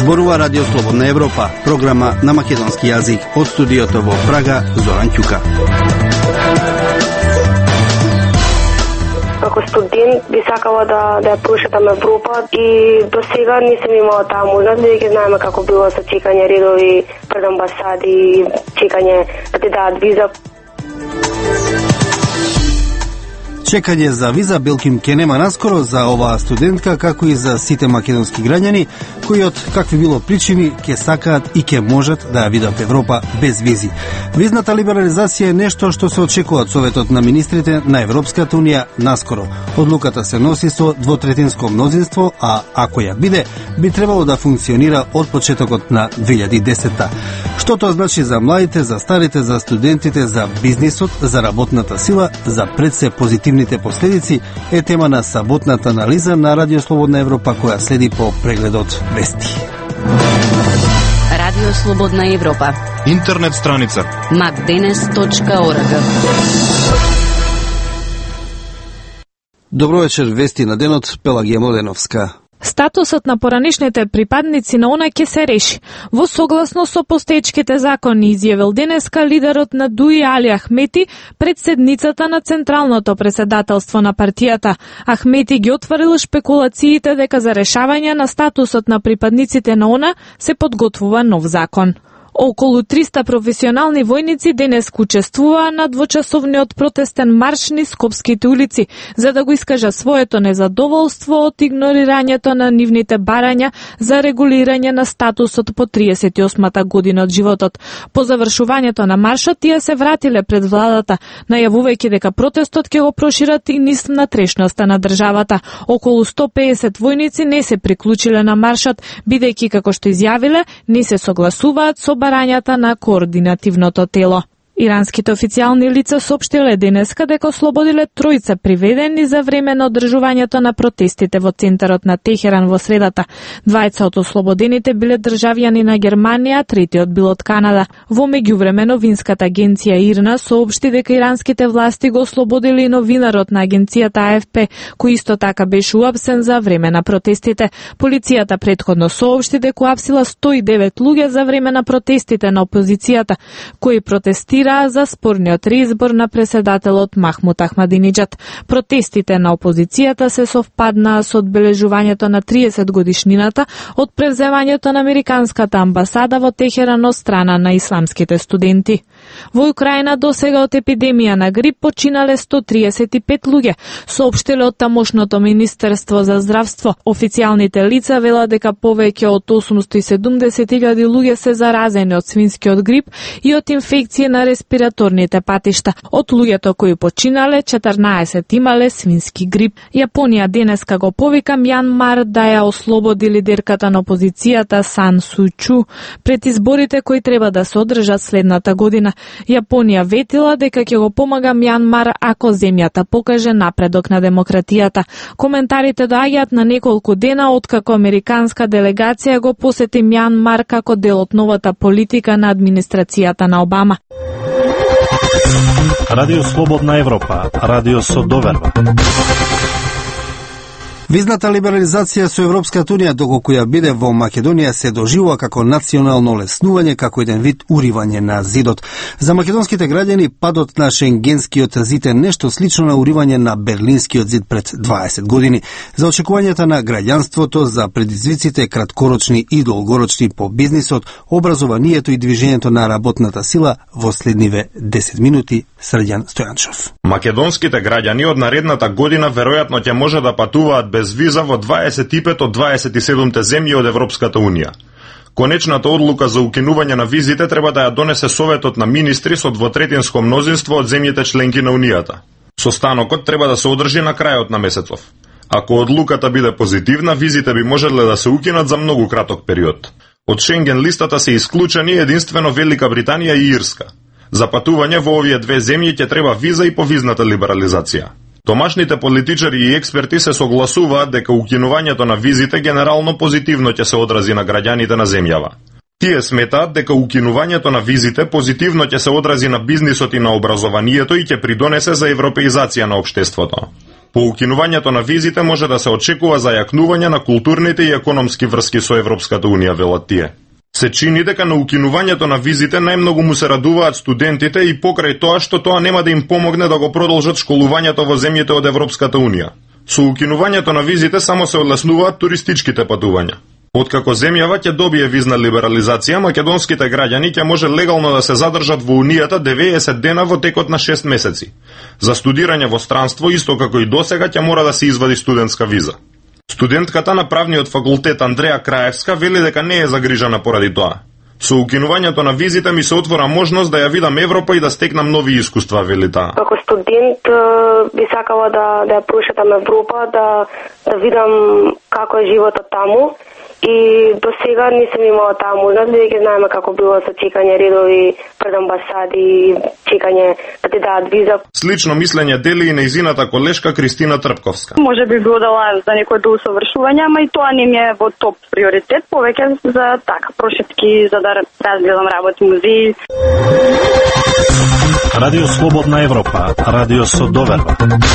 Зборува Радио Слободна Европа, програма на македонски јазик од студиото во Прага, Зоран Ќука. Како студент би сакала да ја прошетам Европа и до сега не сум имала таа можност, бидејќи знаеме како било со чекање редови пред амбасади, чекање да ти дадат виза. Чекање за виза белким ке нема наскоро за оваа студентка, како и за сите македонски граѓани, кои од какви било причини ке сакаат и ке можат да ја видат Европа без визи. Визната либерализација е нешто што се очекува од Советот на министрите на Европската унија наскоро. Одлуката се носи со двотретинско мнозинство, а ако ја биде, би требало да функционира од почетокот на 2010-та. Што тоа значи за младите, за старите, за студентите, за бизнисот, за работната сила, за пред се позитивните последици е тема на саботната анализа на Радио Слободна Европа, која следи по прегледот вести. Радио Слободна Европа. Интернет страница macdenes.org. Добро вечер, вести на денот, Пелагија Младеновска. Статусот на поранишните припадници на ОНА ќе се реши. Во согласно со постоечките закони, изјавил денеска лидерот на ДУИ Али Ахмети пред седницата на Централното преседателство на партијата. Ахмети ги отворил шпекулациите дека за решавање на статусот на припадниците на ОНА се подготвува нов закон. Околу 300 професионални војници денес учествуваа на двочасовниот протестен марш низ скопските улици, за да го искажа своето незадоволство од игнорирањето на нивните барања за регулирање на статусот по 38-та година од животот. По завршувањето на маршот, тие се вратиле пред владата, најавувајќи дека протестот ќе го прошират и низ внатрешноста на државата. Околу 150 војници не се приклучиле на маршот, бидејќи, како што изјавиле, не се согласуваат со барањата на координативното тело. Иранските официјални лица соопштиле денеска дека ослободиле тројца приведени за време на одржувањето на протестите во центарот на Техеран во средата. Двајца од ослободените биле државјани на Германија, третиот бил од Канада. Во меѓувреме новинската агенција ИРНА соопшти дека иранските власти го ослободили и новинарот на агенцијата АФП, кој исто така беше уапсен за време на протестите. Полицијата претходно соопшти дека уапсила 109 луѓе за време на протестите на опозицијата, кои протестира за спорниот реизбор на преседателот Махмуд Ахмадиниџад. Протестите на опозицијата се совпаднаа со одбележувањето на 30 годишнината од превземањето на американската амбасада во Техеран од страна на исламските студенти. Во Украина досега од епидемија на грип починале 135 луѓе, соопштиле од тамошното Министерство за здравство. Официјалните лица велат дека повеќе од 870.000 луѓе се заразени од свинскиот грип и од инфекција на респираторните патишта. Од луѓето кои починале, 14 имале свински грип. Јапонија денеска го повика Мјанмар да ја ослободи лидерката на опозицијата Сан Су Чу пред изборите кои треба да се одржат следната година. Јапонија ветила дека ќе го помага Мјанмар ако земјата покаже напредок на демократијата. Коментарите доаѓаат на неколку дена откако американска делегација го посети Мјанмар како дел од новата политика на администрацијата на Обама. Радио Слободна Европа, радио со доверба. Визната либерализација со Европската унија, доколку ја биде во Македонија, се доживува како национално леснување, како еден вид уривање на зидот. За македонските граѓани, падот на Шенгенскиот зид е нешто слично на уривање на Берлинскиот зид пред 20 години. За очекувањата на граѓанството, за предизвиците краткорочни и долгорочни по бизнисот, образованието и движењето на работната сила во следниве 10 минути, Срđan Стојанчов. Македонските граѓани од наредната година веројатно ќе може да патуваат без виза во 25 од 27 земји од Европската унија. Конечната одлука за укинување на визите треба да ја донесе Советот на министри со двотретинско мнозинство од земјите членки на Унијата. Состанокот треба да се одржи на крајот на месецов. Ако одлуката биде позитивна, визите би можеле да се укинат за многу краток период. Од Шенген листата се исклучени единствено Велика Британија и Ирска. За патување во овие две земји ќе треба виза и по визната либерализација. Домашните политичари и експерти се согласуваат дека укинувањето на визите генерално позитивно ќе се одрази на граѓаните на земјава. Тие сметаат дека укинувањето на визите позитивно ќе се одрази на бизнисот и на образованието и ќе придонесе за европеизација на општеството. По укинувањето на визите може да се очекува зајакнување на културните и економски врски со Европската унија, велат тие. Се чини дека на укинувањето на визите најмногу му се радуваат студентите и покрај тоа што тоа нема да им помогне да го продолжат школувањето во земјите од Европската унија. Со укинувањето на визите само се одлеснуваат туристичките патувања. Откако земјава ќе добие визна либерализација, македонските граѓани ќе може легално да се задржат во Унијата 90 дена во текот на 6 месеци. За студирање во странство, исто како и досега, ќе мора да се извади студентска виза. Студентката на правниот факултет Андреја Краевска вели дека не е загрижена поради тоа. Со укинувањето на визите ми се отвора можност да ја видам Европа и да стекнам нови искуства, вели таа. Како студент би сакала да ја прошетам Европа, да видам како е животот таму. И до сега не сум имала таа можност, бидејќи знаеме како било со чекање редови пред амбасади, чекање да ти дадат виза. Слично мислење дели и нејзината колешка Кристина Трпковска. Може би било да лајам за некој до усовршување, ама и тоа не ми е во топ приоритет, повеќе за така прошетки, за да разгледам работи музеи. Радио Слободна Европа, радио со доверба.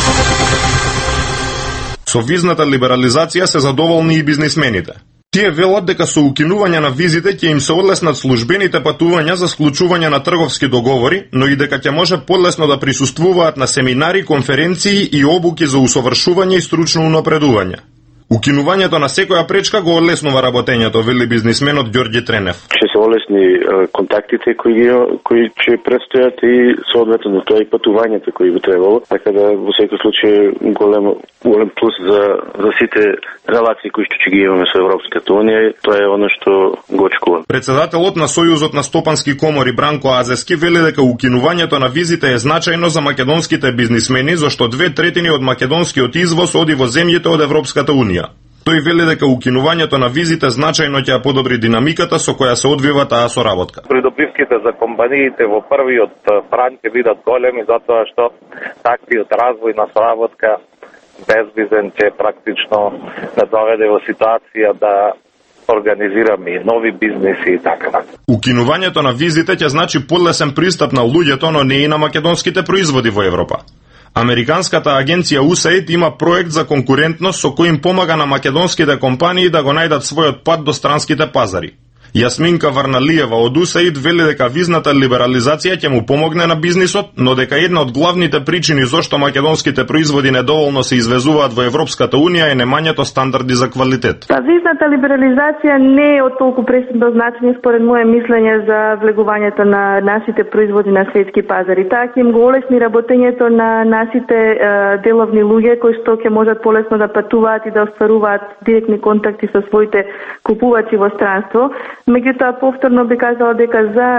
Со визната либерализација се задоволни и бизнисмените. Тие велат дека со укинување на визите ќе им се одлеснат службените патувања за склучување на трговски договори, но и дека ќе може полесно да присуствуваат на семинари, конференции и обуки за усовршување и стручно унапредување. Укинувањето на секоја пречка го олеснува работењето, вели бизнисменот Ѓорѓи Тренев. Ќе се олесни контактите кои ќе предстојат и соодветно тоа и патувањето кои би требало, така да во секој случај голем плюс за сите релации кои што ќе ги имаме со Европската унија, тоа е оно што го очекувам. Председателот на Сојузот на стопански комори Бранко Азески вели дека укинувањето на визите е значајно за македонските бизнисмени, зашто 2/3 од македонскиот извоз оди во земјите од Европската унија. Тој вели дека укинувањето на визите значајно ќе ја подобри динамиката со која се одвива таа соработка. Придобивките за компаниите во првиот бран ќе бидат големи, затоа што таквиот развој на соработка без визен ќе практично не доведе во ситуација да организираме и нови бизнеси и така. Укинувањето на визите ќе значи подлесен пристап на луѓето, но не и на македонските производи во Европа. Американската агенција USAID има проект за конкурентност со кој им помага на македонските компании да го најдат својот пат до странските пазари. Јасминка Варналиева од USAID вели дека визната либерализација ќе му помогне на бизнисот, но дека една од главните причини зошто македонските производи недоволно се извезуваат во Европската унија е немањето стандарди за квалитет. Визната либерализација не е од толку пресудно значење според моје мислење за влегувањето на нашите производи на светски пазари. Таа ќе им го олесни работењето на нашите деловни луѓе кои што ќе можат полесно да патуваат и да остваруваат директни контакти со своите купувачи во странство. Меѓутоа, повторно би кажала дека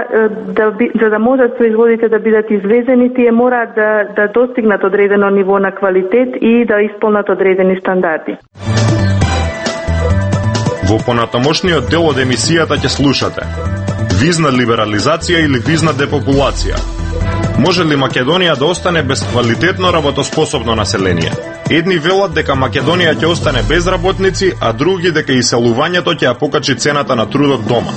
за да можат производите да бидат извезени, тие мораат да достигнат одредено ниво на квалитет и да исполнат одредени стандарди. Во понатамошниот дел од емисијата ќе слушате: визна либерализација или визна депопулација? Може ли Македонија да остане без квалитетно работоспособно население? Едни велат дека Македонија ќе остане без работници, а други дека иселувањето ќе ја покачи цената на трудот дома.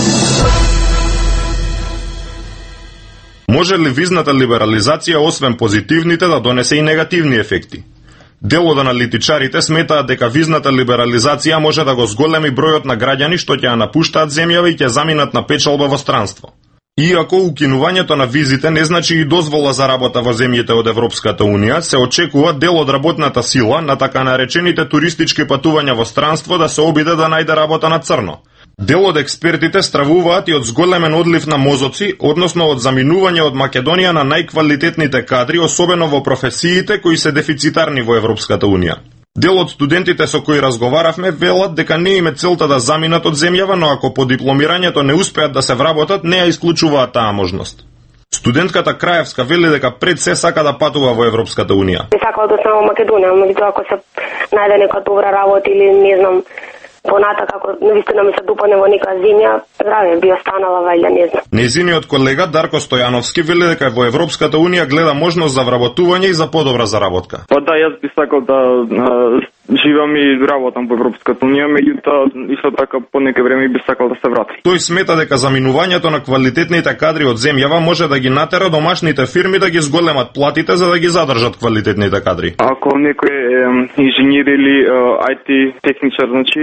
Може ли визната либерализација освен позитивните да донесе и негативни ефекти? Дел од аналитичарите сметаат дека визната либерализација може да го зголеми бројот на граѓани што ќе ја напуштаат земјава и ќе заминат на печалба во странство. Иако укинувањето на визите не значи и дозвола за работа во земјите од Европската унија, се очекува дел од работната сила на така наречените туристички патувања во странство да се обиде да најде работа на црно. Дел од експертите стравуваат и од зголемен одлив на мозоци, односно од заминување од Македонија на најквалитетните кадри, особено во професиите кои се дефицитарни во Европската унија. Дел од студентите со кои разговаравме велат дека не им е целта да заминат од земјава, но ако по дипломирањето не успеат да се вработат, не ја исклучуваат таа можност. Студентката Краевска вели дека пред се сака да патува во Европската унија. Сакала да останам во Македонија, меѓутоа ако се најде нека добра работа или не знам понатака, ако навистина ми се допадне во нека земја, здраве, би останала вајда, не знам. Нејзиниот колега Дарко Стојановски вели дека во Европската унија гледа можност за вработување и за подобра заработка. Да, јас би сакал да живеам и работам во Европската унија, меѓутоа исто така по некое време би сакал да се врати. Тој смета дека заминувањето на квалитетните кадри од земјава може да ги натера домашните фирми да ги зголемат платите за да ги задржат квалитетните кадри. Ако некој инженер или IT техничар, значи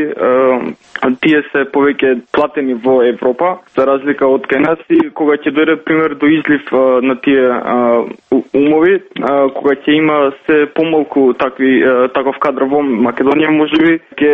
тие се повеќе платени во Европа, за разлика од кај нас, и кога ќе дојде пример до излив на тие умови, кога ќе има се помалку таков кадар во Македонија, можеби ќе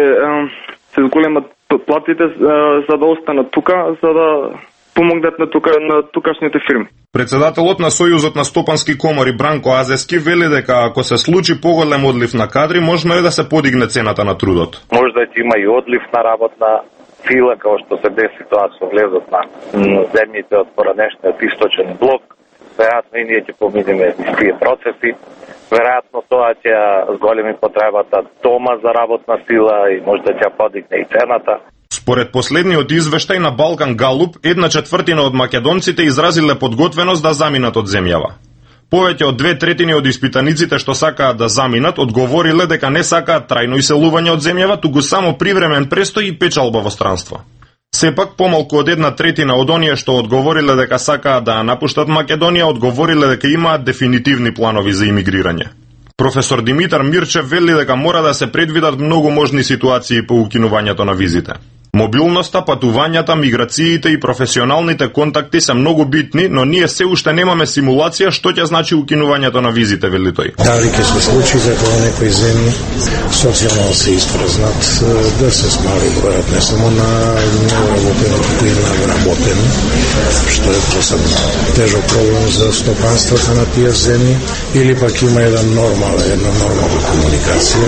се зголемат платите за да останат тука, за да помогнат на тукашните фирми. Председателот на Сојузот на стопански комори Бранко Азески вели дека ако се случи поголем одлив на кадри, можно е да се подигне цената на трудот. Може да има и одлив на работна сила, како што се деси тоа со влезот на земјите од поранешниот источен блок. Веројатно и ние ќе поминеме тие процеси. Веројатно тоа ќе зголеми потребата дома за работна сила и може да ќе подигне и цената. Според последниот извештај на Балкан Галуп, 1/4 од македонците изразиле подготвеност да заминат од земјава. Повеќе од 2/3 од испитаниците што сакаат да заминат одговориле дека не сакаат трајно иселување од земјава, туку само привремен престој и печалба во странство. Сепак, помалку од 1/3 од оние што одговориле дека сакаат да напуштат Македонија, одговориле дека имаат дефинитивни планови за имигрирање. Професор Димитар Мирчев вели дека мора да се предвидат многу можни ситуации по укинувањето на визите. Мобилноста, патувањата, миграциите и професионалните контакти се многу битни, но ние се уште немаме симулација што ќе значи укинувањето на визите, вели тој. Дали ќе се случи дека во некои земји социјално се испразнат, да се смали бројот не само на неработени, туку и на вработени, што е посебно тежок проблем за стопанствата на тие земји, или пак има една нормална комуникација.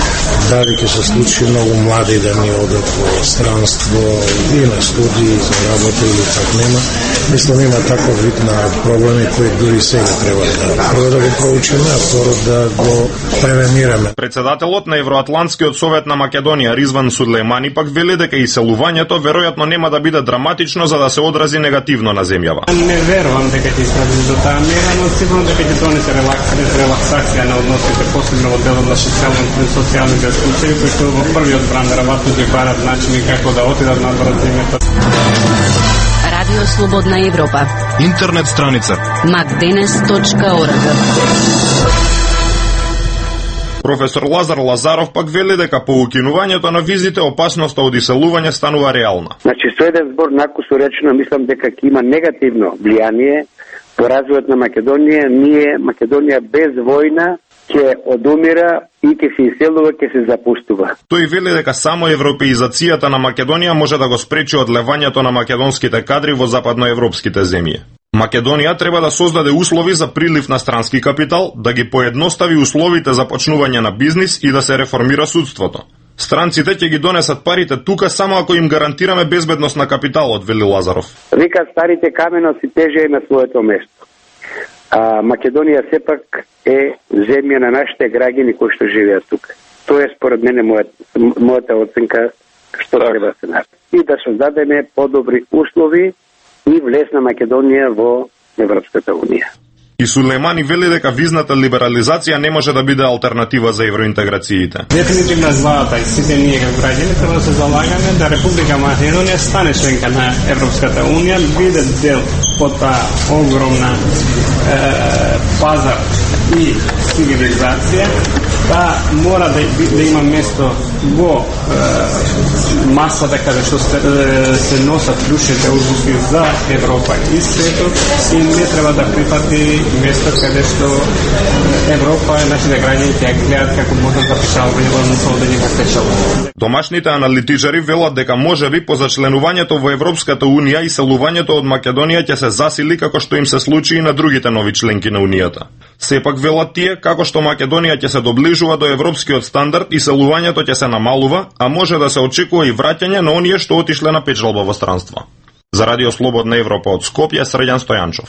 Дали ќе се случи многу млади да ни одат во странство и на студии за работа или пак нема. Мислам има таков вид на проблеми кои дури сега треба прво да го проучиме, а второ да го превенираме. Председателот на Евроатлантскиот совет на Македонија Ризван Судлеймани пак вели дека иселувањето веројатно нема да биде драматично за да се одрази негативно на земјава. Не верувам дека ќе стигне до таа мера, но сигурно дека ќе донесе релаксација на односите, посебно во делот на социјалните случаи, кои што во првиот бран веројатно ќе барат начини како да отидат надвор од земјата. Радио Слободна Европа. Интернет страница macdenes.org. Професор Лазар Лазаров пак вели дека по укинувањето на визите опасноста од иселување станува реална. Значи, со еден збор накусо речено, мислам дека ќе има негативно влијание по развојот на Македонија. Македонија без војна ќе одумира и ќе се иселува, ќе се запуштува. Тој вели дека само европеизацијата на Македонија може да го спречи одлевањето на македонските кадри во западноевропските земји. Македонија треба да создаде услови за прилив на странски капитал, да ги поедностави условите за почнување на бизнис и да се реформира судството. Странците ќе ги донесат парите тука само ако им гарантираме безбедност на капиталот, вели Лазаров. Вика старите каменоци тежеја на своето место. Македонија сепак е земја на нашите граѓани кои што живеат тука. Тоа е според мене мојата оценка што треба да се направи. И да создадеме подобри услови и влез на Македонија во Европската унија. И Сулеймани вели дека визната либерализација не може да биде алтернатива за евроинтеграциите. Дефинитивно злата и сите ние како граѓани треба да се залагаме да Република Македонија стане членка на Европската унија, биде дел од таа огромна пазар и цивилизација, да мора да има место во масата каде што се носат клучните одлуки за Европа и светот, и не треба да прифати место каде што Европа и нашите граѓани ќе гледаат како можат да печалување, односно да ќе печалуваат. Домашните аналитичари велат дека можеби по зачленувањето во Европската унија иселувањето од Македонија ќе се засили како што им се случи и на другите нови членки на унијата. Сепак велат тие, како што Македонија ќе се доближува до европскиот стандард, иселувањето ќе се намалува, а може да се очекува и враќање на оние што отишле на печалба во странство. За Радио Слободна Европа од Скопје, Среđan Стојанчов.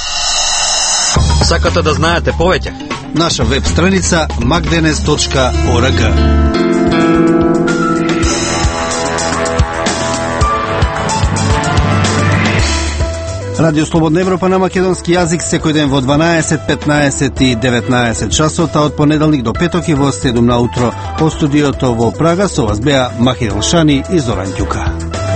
Сакате да знаете повеќе? Наша веб страница macdenes.org. Радио Слободна Европа на македонски јазик секој ден во 12, 15 и 19 часот, а од понеделник до петок и во 7 наутро. По студиото во Прага со вас беа Махир Елшани и Зоран Ѓука.